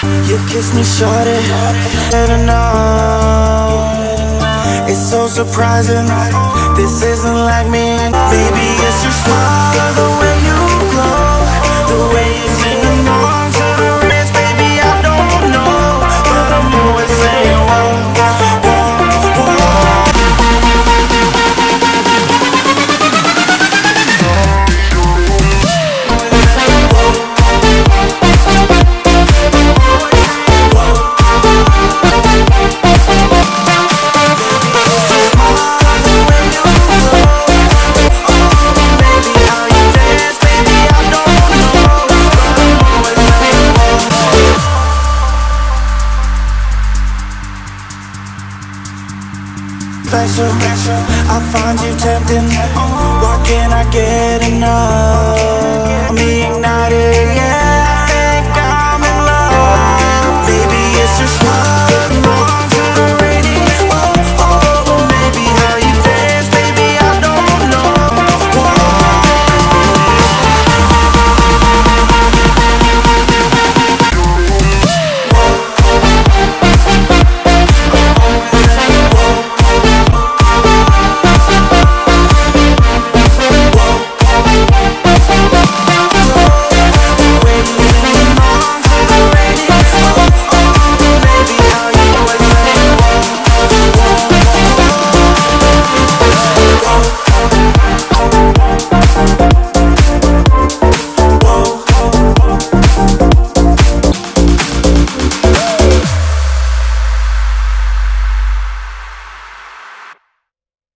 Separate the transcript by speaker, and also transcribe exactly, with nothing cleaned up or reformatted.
Speaker 1: You kiss me, shorty, better know. It's so surprising, this isn't like me. Baby, it's your smile, the way you glow, the way you sing along to the rest. Baby, I don't know, but I'm always saying whoa, whoa, whoa. Special, I find you tempting. Why can't I get enough?